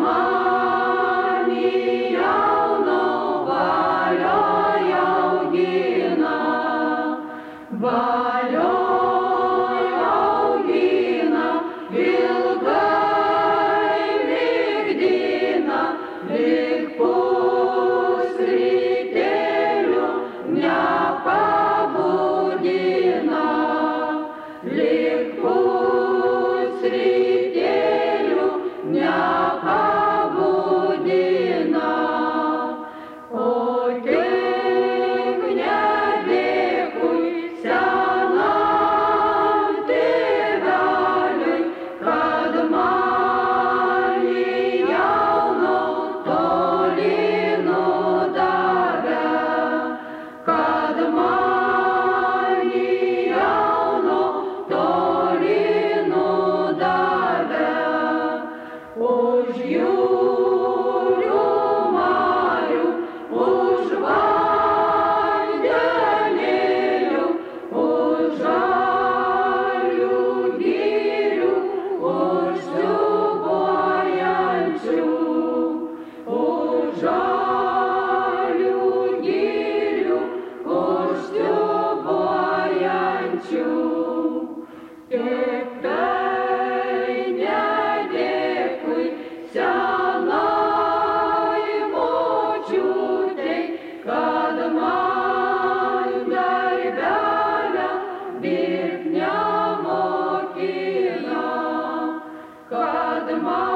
man jauno valioj augina, valioj augina, ilgai migdina, lyg pusrytėlių nepabudina, lyg pusrytėlių nepabudina. O tik nedėkui senam tėveliui, kad man jauno toli nudavė, kad man jauno toli nudavė. Už jūrų marių, už vandenėlių, už žalių girių, už siūbuojančių, už žalių girių, už siūbuojančių. Tik tai nedėkui senai močiutei, kad man darbelę dirbt nemokina, kad man